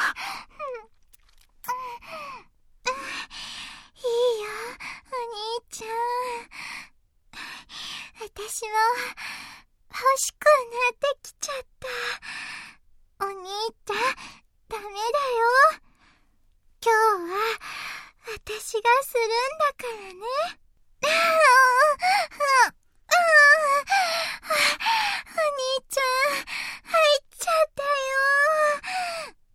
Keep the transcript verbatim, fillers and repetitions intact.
いいよ、お兄ちゃん。私も欲しくなってきちゃった。お兄ちゃん、ダメだよ。今日は私がするんだからね。